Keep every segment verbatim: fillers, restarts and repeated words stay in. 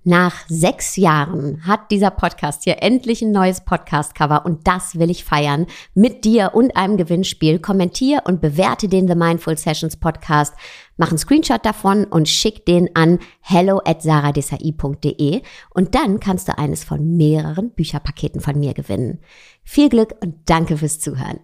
Nach sechs Jahren hat dieser Podcast hier endlich ein neues Podcast-Cover und das will ich feiern mit dir und einem Gewinnspiel. Kommentier und bewerte den The Mindful Sessions Podcast. Mach einen Screenshot davon und schick den an hello at saradesai punkt de und dann kannst du eines von mehreren Bücherpaketen von mir gewinnen. Viel Glück und danke fürs Zuhören.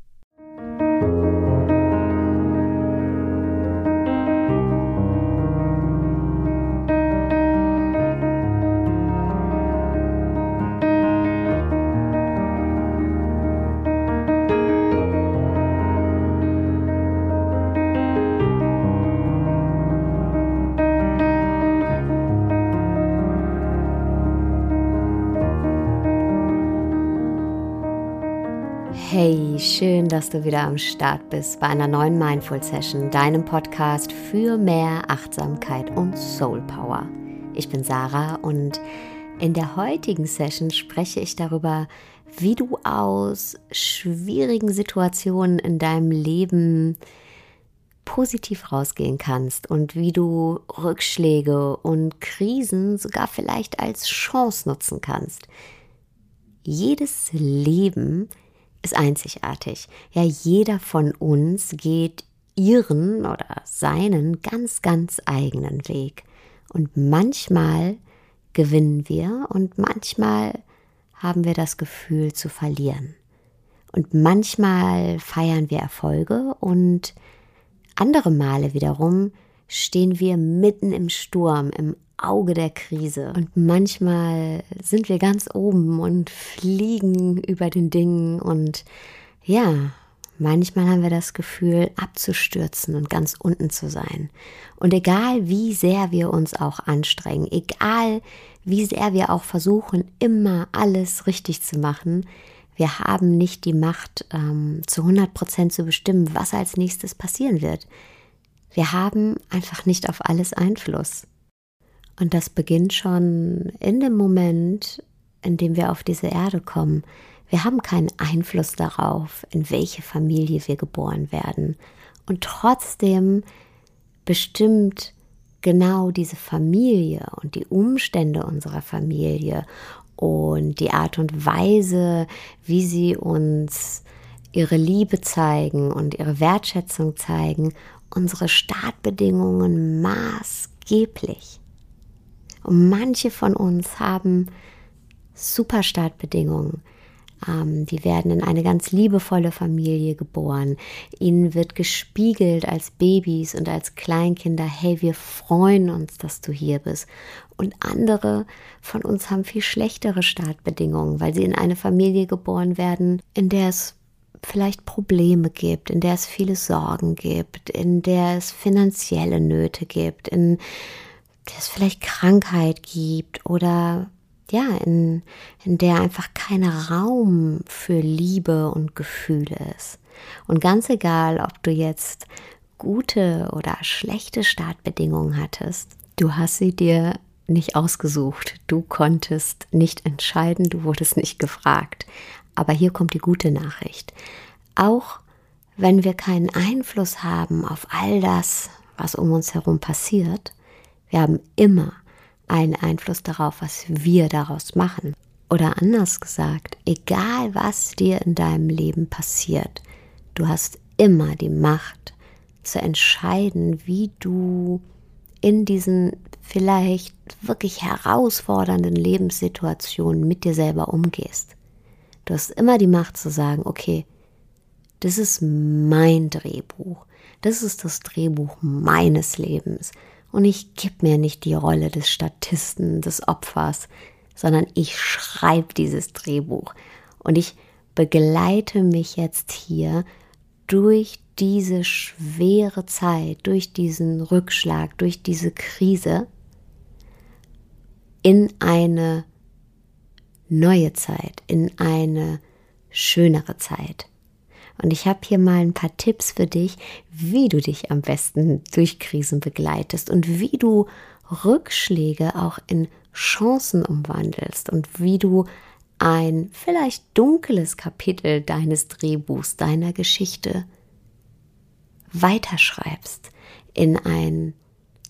Hey, schön, dass du wieder am Start bist bei einer neuen Mindful Session, deinem Podcast für mehr Achtsamkeit und Soul Power. Ich bin Sarah und in der heutigen Session spreche ich darüber, wie du aus schwierigen Situationen in deinem Leben positiv rausgehen kannst und wie du Rückschläge und Krisen sogar vielleicht als Chance nutzen kannst. Jedes Leben ist einzigartig. Ja, jeder von uns geht ihren oder seinen ganz, ganz eigenen Weg. Und manchmal gewinnen wir und manchmal haben wir das Gefühl zu verlieren. Und manchmal feiern wir Erfolge und andere Male wiederum stehen wir mitten im Sturm, im Auge der Krise. Und manchmal sind wir ganz oben und fliegen über den Dingen und ja, manchmal haben wir das Gefühl, abzustürzen und ganz unten zu sein. Und egal wie sehr wir uns auch anstrengen, egal wie sehr wir auch versuchen, immer alles richtig zu machen, wir haben nicht die Macht, ähm, zu hundert Prozent zu bestimmen, was als nächstes passieren wird. Wir haben einfach nicht auf alles Einfluss. Und das beginnt schon in dem Moment, in dem wir auf diese Erde kommen. Wir haben keinen Einfluss darauf, in welche Familie wir geboren werden. Und trotzdem bestimmt genau diese Familie und die Umstände unserer Familie und die Art und Weise, wie sie uns ihre Liebe zeigen und ihre Wertschätzung zeigen, unsere Startbedingungen maßgeblich. Und manche von uns haben super Startbedingungen. Ähm, die werden in eine ganz liebevolle Familie geboren. Ihnen wird gespiegelt als Babys und als Kleinkinder, hey, wir freuen uns, dass du hier bist. Und andere von uns haben viel schlechtere Startbedingungen, weil sie in eine Familie geboren werden, in der es vielleicht Probleme gibt, in der es viele Sorgen gibt, in der es finanzielle Nöte gibt, in der es vielleicht Krankheit gibt oder ja, in, in der einfach kein Raum für Liebe und Gefühle ist. Und ganz egal, ob du jetzt gute oder schlechte Startbedingungen hattest, du hast sie dir nicht ausgesucht, du konntest nicht entscheiden, du wurdest nicht gefragt. Aber hier kommt die gute Nachricht. Auch wenn wir keinen Einfluss haben auf all das, was um uns herum passiert, wir haben immer einen Einfluss darauf, was wir daraus machen. Oder anders gesagt, egal was dir in deinem Leben passiert, du hast immer die Macht zu entscheiden, wie du in diesen vielleicht wirklich herausfordernden Lebenssituationen mit dir selber umgehst. Du hast immer die Macht zu sagen, okay, das ist mein Drehbuch, das ist das Drehbuch meines Lebens. Und ich gebe mir nicht die Rolle des Statisten, des Opfers, sondern ich schreibe dieses Drehbuch. Und ich begleite mich jetzt hier durch diese schwere Zeit, durch diesen Rückschlag, durch diese Krise in eine neue Zeit, in eine schönere Zeit. Und ich habe hier mal ein paar Tipps für dich, wie du dich am besten durch Krisen begleitest und wie du Rückschläge auch in Chancen umwandelst und wie du ein vielleicht dunkles Kapitel deines Drehbuchs, deiner Geschichte weiterschreibst in ein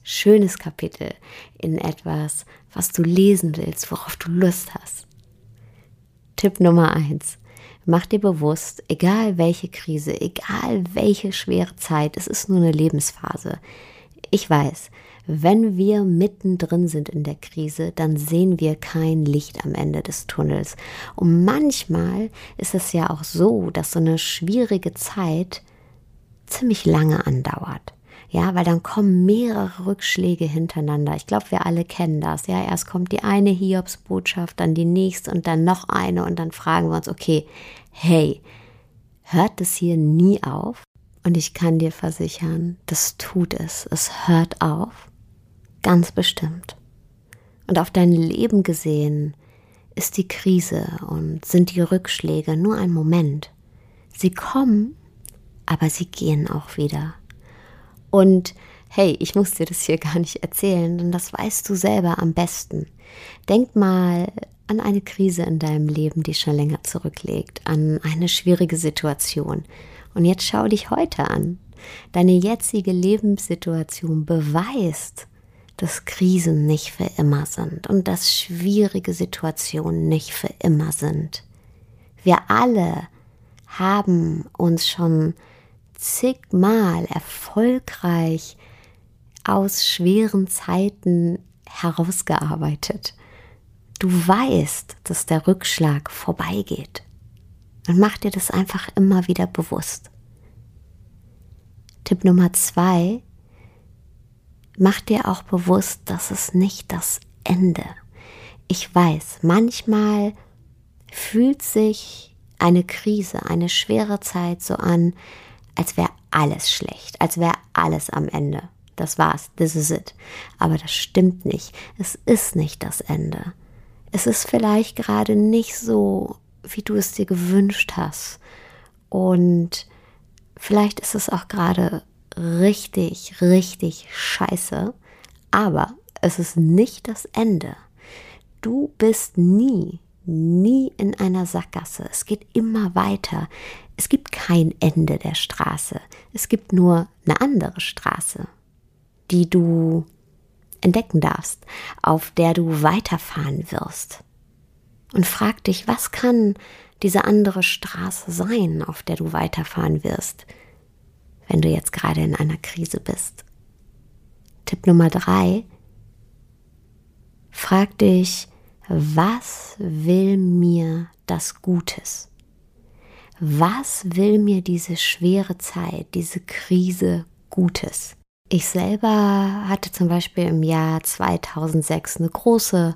schönes Kapitel, in etwas, was du lesen willst, worauf du Lust hast. Tipp Nummer eins. Mach dir bewusst, egal welche Krise, egal welche schwere Zeit, es ist nur eine Lebensphase. Ich weiß, wenn wir mittendrin sind in der Krise, dann sehen wir kein Licht am Ende des Tunnels. Und manchmal ist es ja auch so, dass so eine schwierige Zeit ziemlich lange andauert. Ja, weil dann kommen mehrere Rückschläge hintereinander. Ich glaube, wir alle kennen das. Ja, erst kommt die eine Hiobsbotschaft, dann die nächste und dann noch eine und dann fragen wir uns, okay, hey, hört es hier nie auf? Und ich kann dir versichern, das tut es. Es hört auf. Ganz bestimmt. Und auf dein Leben gesehen ist die Krise und sind die Rückschläge nur ein Moment. Sie kommen, aber sie gehen auch wieder. Und hey, ich muss dir das hier gar nicht erzählen, denn das weißt du selber am besten. Denk mal an eine Krise in deinem Leben, die schon länger zurückliegt, an eine schwierige Situation. Und jetzt schau dich heute an. Deine jetzige Lebenssituation beweist, dass Krisen nicht für immer sind und dass schwierige Situationen nicht für immer sind. Wir alle haben uns schon zigmal erfolgreich aus schweren Zeiten herausgearbeitet. Du weißt, dass der Rückschlag vorbeigeht. Und mach dir das einfach immer wieder bewusst. Tipp Nummer zwei, mach dir auch bewusst, dass es nicht das Ende. Ich weiß, manchmal fühlt sich eine Krise, eine schwere Zeit so an, als wäre alles schlecht, als wäre alles am Ende. Das war's, this is it. Aber das stimmt nicht. Es ist nicht das Ende. Es ist vielleicht gerade nicht so, wie du es dir gewünscht hast. Und vielleicht ist es auch gerade richtig, richtig scheiße. Aber es ist nicht das Ende. Du bist nie, nie in einer Sackgasse. Es geht immer weiter. Es gibt kein Ende der Straße. Es gibt nur eine andere Straße, die du entdecken darfst, auf der du weiterfahren wirst. Und frag dich, was kann diese andere Straße sein, auf der du weiterfahren wirst, wenn du jetzt gerade in einer Krise bist. Tipp Nummer drei, frag dich, was will mir das Gutes? Was will mir diese schwere Zeit, diese Krise Gutes? Ich selber hatte zum Beispiel im Jahr zweitausendsechs eine große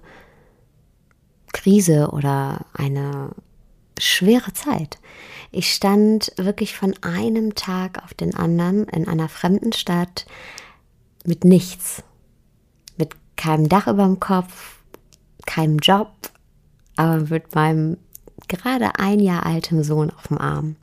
Krise oder eine schwere Zeit. Ich stand wirklich von einem Tag auf den anderen in einer fremden Stadt mit nichts, mit keinem Dach über dem Kopf, keinem Job, aber mit meinem gerade ein Jahr altem Sohn auf dem Arm.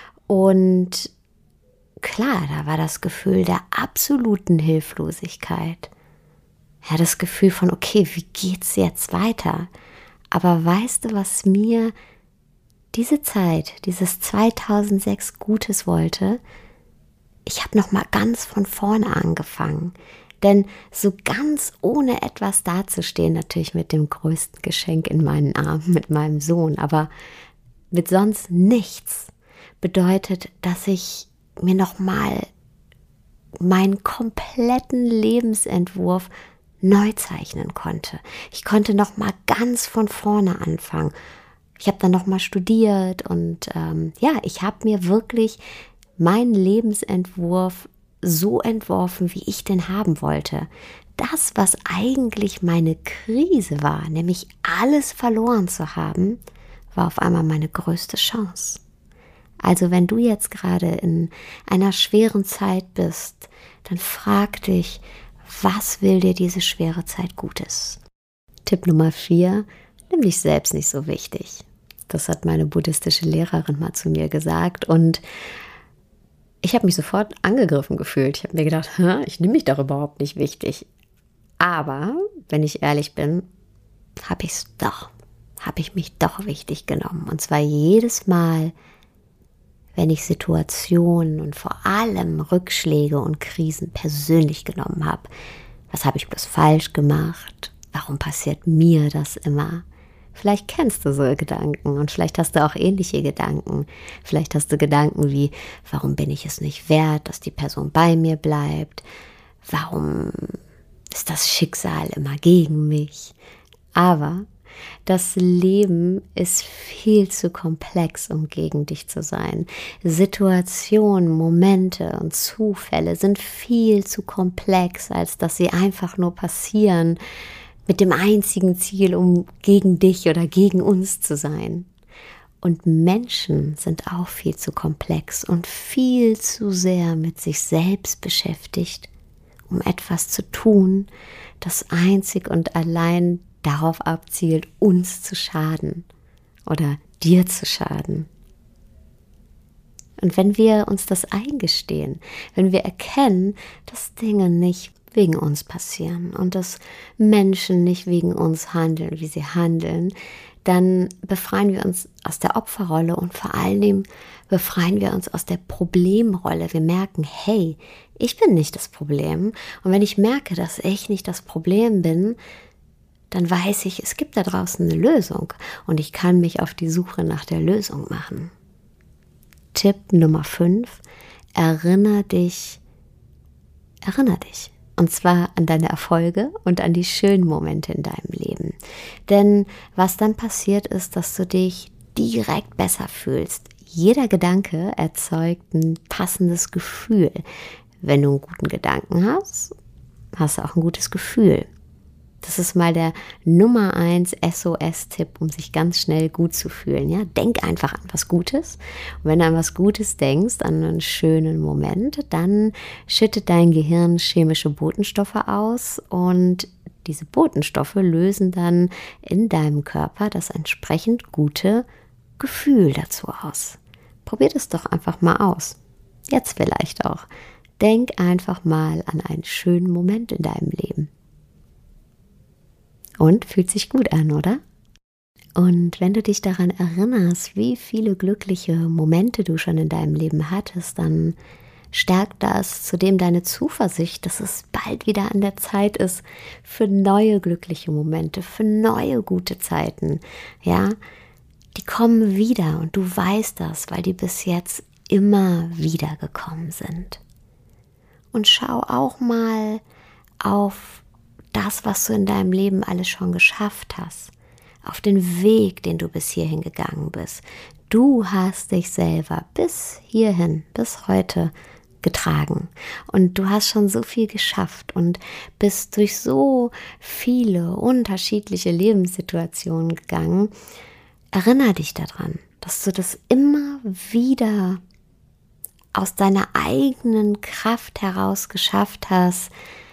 Und klar, da war das Gefühl der absoluten Hilflosigkeit. Ja, das Gefühl von, okay, wie geht's jetzt weiter? Aber weißt du, was mir diese Zeit, dieses zweitausendsechs Gutes wollte? Ich habe noch mal ganz von vorne angefangen. Denn so ganz ohne etwas dazustehen, natürlich mit dem größten Geschenk in meinen Armen, mit meinem Sohn, aber mit sonst nichts, bedeutet, dass ich mir nochmal meinen kompletten Lebensentwurf neu zeichnen konnte. Ich konnte nochmal ganz von vorne anfangen. Ich habe dann nochmal studiert und ähm, ja, ich habe mir wirklich meinen Lebensentwurf so entworfen, wie ich den haben wollte. Das, was eigentlich meine Krise war, nämlich alles verloren zu haben, war auf einmal meine größte Chance. Also wenn du jetzt gerade in einer schweren Zeit bist, dann frag dich, was will dir diese schwere Zeit Gutes? Tipp Nummer vier, nimm dich selbst nicht so wichtig. Das hat meine buddhistische Lehrerin mal zu mir gesagt und ich habe mich sofort angegriffen gefühlt. Ich habe mir gedacht, ich nehme mich doch überhaupt nicht wichtig. Aber, wenn ich ehrlich bin, habe ich es doch, habe ich mich doch wichtig genommen. Und zwar jedes Mal, wenn ich Situationen und vor allem Rückschläge und Krisen persönlich genommen habe, Was habe ich bloß falsch gemacht? Warum passiert mir das immer? Vielleicht kennst du so Gedanken und vielleicht hast du auch ähnliche Gedanken. Vielleicht hast du Gedanken wie, warum bin ich es nicht wert, dass die Person bei mir bleibt? Warum ist das Schicksal immer gegen mich? Aber das Leben ist viel zu komplex, um gegen dich zu sein. Situationen, Momente und Zufälle sind viel zu komplex, als dass sie einfach nur passieren mit dem einzigen Ziel, um gegen dich oder gegen uns zu sein. Und Menschen sind auch viel zu komplex und viel zu sehr mit sich selbst beschäftigt, um etwas zu tun, das einzig und allein darauf abzielt, uns zu schaden oder dir zu schaden. Und wenn wir uns das eingestehen, wenn wir erkennen, dass Dinge nicht wegen uns passieren und dass Menschen nicht wegen uns handeln, wie sie handeln, dann befreien wir uns aus der Opferrolle und vor allen Dingen befreien wir uns aus der Problemrolle. Wir merken, hey, ich bin nicht das Problem. Und wenn ich merke, dass ich nicht das Problem bin, dann weiß ich, es gibt da draußen eine Lösung und ich kann mich auf die Suche nach der Lösung machen. Tipp Nummer fünf, erinnere dich, erinnere dich. Und zwar an deine Erfolge und an die schönen Momente in deinem Leben. Denn was dann passiert ist, dass du dich direkt besser fühlst. Jeder Gedanke erzeugt ein passendes Gefühl. Wenn du einen guten Gedanken hast, hast du auch ein gutes Gefühl. Das ist mal der Nummer eins S O S-Tipp, um sich ganz schnell gut zu fühlen. Ja? Denk einfach an was Gutes. Und wenn du an was Gutes denkst, an einen schönen Moment, dann schüttet dein Gehirn chemische Botenstoffe aus und diese Botenstoffe lösen dann in deinem Körper das entsprechend gute Gefühl dazu aus. Probier das doch einfach mal aus. Jetzt vielleicht auch. Denk einfach mal an einen schönen Moment in deinem Leben. Und fühlt sich gut an, oder? Und wenn du dich daran erinnerst, wie viele glückliche Momente du schon in deinem Leben hattest, dann stärkt das zudem deine Zuversicht, dass es bald wieder an der Zeit ist für neue glückliche Momente, für neue gute Zeiten. Ja, die kommen wieder und du weißt das, weil die bis jetzt immer wieder gekommen sind. Und schau auch mal auf das, was du in deinem Leben alles schon geschafft hast, auf den Weg, den du bis hierhin gegangen bist. Du hast dich selber bis hierhin, bis heute getragen und du hast schon so viel geschafft und bist durch so viele unterschiedliche Lebenssituationen gegangen. Erinnere dich daran, dass du das immer wieder aus deiner eigenen Kraft heraus geschafft hast,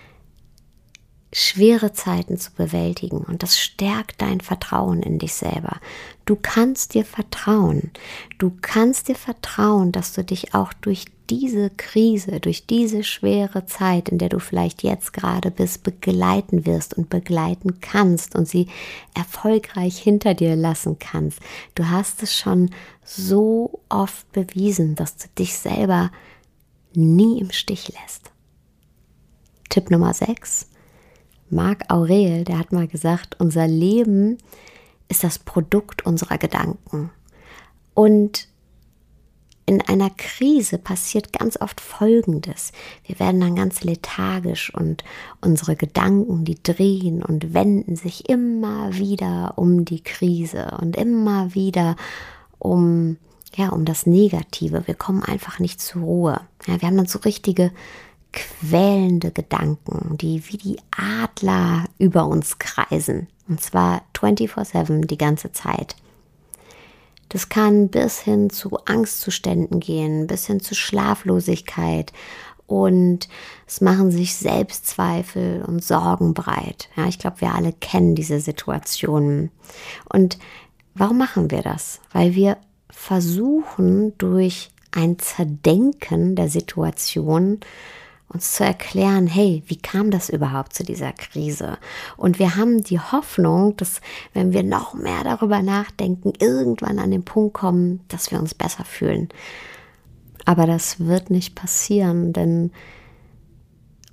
schwere Zeiten zu bewältigen und das stärkt dein Vertrauen in dich selber. Du kannst dir vertrauen. Du kannst dir vertrauen, dass du dich auch durch diese Krise, durch diese schwere Zeit, in der du vielleicht jetzt gerade bist, begleiten wirst und begleiten kannst und sie erfolgreich hinter dir lassen kannst. Du hast es schon so oft bewiesen, dass du dich selber nie im Stich lässt. Tipp Nummer sechs. Marc Aurel, der hat mal gesagt, unser Leben ist das Produkt unserer Gedanken. Und in einer Krise passiert ganz oft Folgendes. Wir werden dann ganz lethargisch und unsere Gedanken, die drehen und wenden sich immer wieder um die Krise und immer wieder um, ja, um das Negative. Wir kommen einfach nicht zur Ruhe. Ja, wir haben dann so richtige quälende Gedanken, die wie die Adler über uns kreisen. Und zwar vierundzwanzig sieben die ganze Zeit. Das kann bis hin zu Angstzuständen gehen, bis hin zu Schlaflosigkeit und es machen sich Selbstzweifel und Sorgen breit. Ja, ich glaube, wir alle kennen diese Situationen. Und warum machen wir das? Weil wir versuchen, durch ein Zerdenken der Situation uns zu erklären, hey, wie kam das überhaupt zu dieser Krise? Und wir haben die Hoffnung, dass wenn wir noch mehr darüber nachdenken, irgendwann an den Punkt kommen, dass wir uns besser fühlen. Aber das wird nicht passieren, denn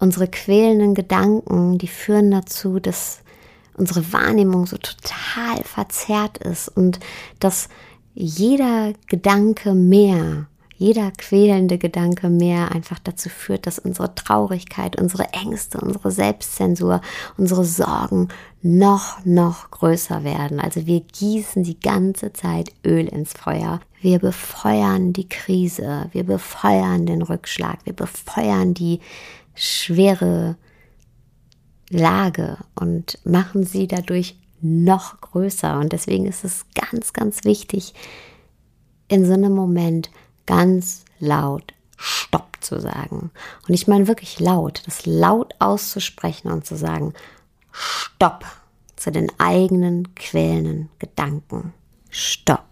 unsere quälenden Gedanken, die führen dazu, dass unsere Wahrnehmung so total verzerrt ist und dass jeder Gedanke mehr, jeder quälende Gedanke mehr einfach dazu führt, dass unsere Traurigkeit, unsere Ängste, unsere Selbstzensur, unsere Sorgen noch, noch größer werden. Also wir gießen die ganze Zeit Öl ins Feuer. Wir befeuern die Krise, wir befeuern den Rückschlag, wir befeuern die schwere Lage und machen sie dadurch noch größer. Und deswegen ist es ganz, ganz wichtig, in so einem Moment ganz laut Stopp zu sagen. Und ich meine wirklich laut, das laut auszusprechen und zu sagen, Stopp zu den eigenen quälenden Gedanken. Stopp.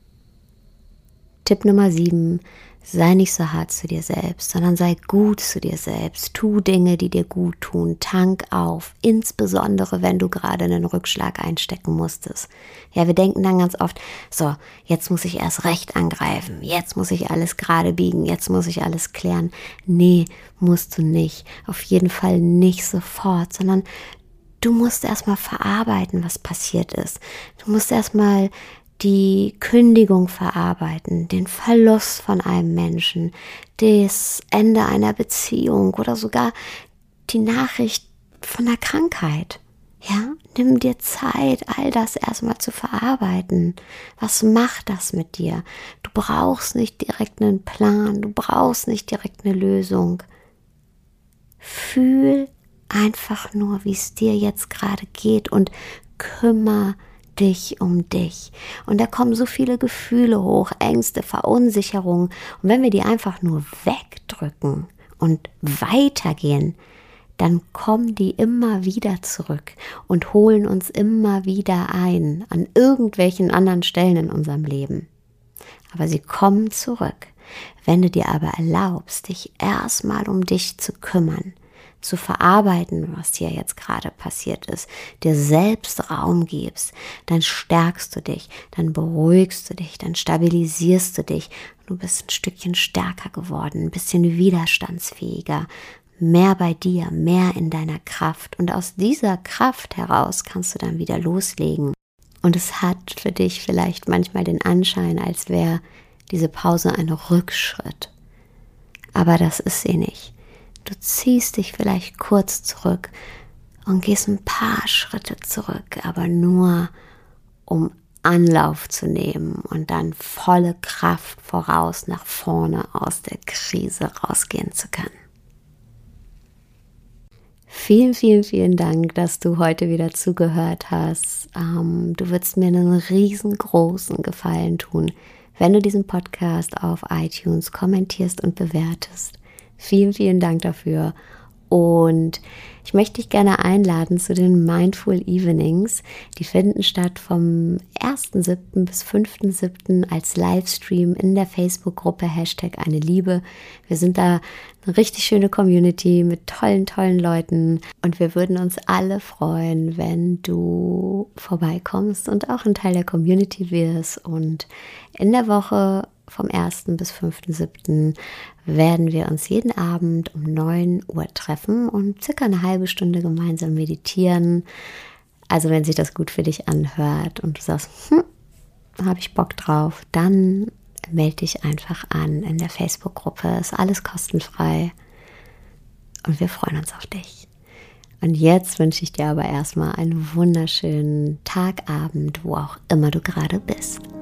Tipp Nummer sieben. Sei nicht so hart zu dir selbst, sondern sei gut zu dir selbst. Tu Dinge, die dir gut tun. Tank auf, insbesondere wenn du gerade einen Rückschlag einstecken musstest. Ja, wir denken dann ganz oft, so, jetzt muss ich erst recht angreifen, jetzt muss ich alles gerade biegen, jetzt muss ich alles klären. Nee, musst du nicht. Auf jeden Fall nicht sofort, sondern du musst erstmal verarbeiten, was passiert ist. Du musst erstmal die Kündigung verarbeiten, den Verlust von einem Menschen, das Ende einer Beziehung oder sogar die Nachricht von der Krankheit. Ja, nimm dir Zeit, all das erstmal zu verarbeiten. Was macht das mit dir? Du brauchst nicht direkt einen Plan, du brauchst nicht direkt eine Lösung. Fühl einfach nur, wie es dir jetzt gerade geht und kümmere dich um dich. Und da kommen so viele Gefühle hoch, Ängste, Verunsicherungen. Und wenn wir die einfach nur wegdrücken und weitergehen, dann kommen die immer wieder zurück und holen uns immer wieder ein an irgendwelchen anderen Stellen in unserem Leben. Aber sie kommen zurück. Wenn du dir aber erlaubst, dich erstmal um dich zu kümmern, zu verarbeiten, was dir jetzt gerade passiert ist, dir selbst Raum gibst, dann stärkst du dich, dann beruhigst du dich, dann stabilisierst du dich. Du bist ein Stückchen stärker geworden, ein bisschen widerstandsfähiger, mehr bei dir, mehr in deiner Kraft. Und aus dieser Kraft heraus kannst du dann wieder loslegen. Und es hat für dich vielleicht manchmal den Anschein, als wäre diese Pause ein Rückschritt. Aber das ist sie nicht. Du ziehst dich vielleicht kurz zurück und gehst ein paar Schritte zurück, aber nur um Anlauf zu nehmen und dann volle Kraft voraus nach vorne aus der Krise rausgehen zu können. Vielen, vielen, vielen Dank, dass du heute wieder zugehört hast. Ähm, du würdest mir einen riesengroßen Gefallen tun, wenn du diesen Podcast auf iTunes kommentierst und bewertest. Vielen, vielen Dank dafür. Und ich möchte dich gerne einladen zu den Mindful Evenings. Die finden statt vom ersten siebten bis fünften siebten als Livestream in der Facebook-Gruppe Hashtag eine Liebe. Wir sind da eine richtig schöne Community mit tollen, tollen Leuten. Und wir würden uns alle freuen, wenn du vorbeikommst und auch ein Teil der Community wirst. Und in der Woche vom ersten bis fünften siebten werden wir uns jeden Abend um neun Uhr treffen und circa eine halbe Stunde gemeinsam meditieren. Also wenn sich das gut für dich anhört und du sagst, hm, habe ich Bock drauf, dann melde dich einfach an in der Facebook-Gruppe. Ist alles kostenfrei und wir freuen uns auf dich. Und jetzt wünsche ich dir aber erstmal einen wunderschönen Tag, Abend, wo auch immer du gerade bist.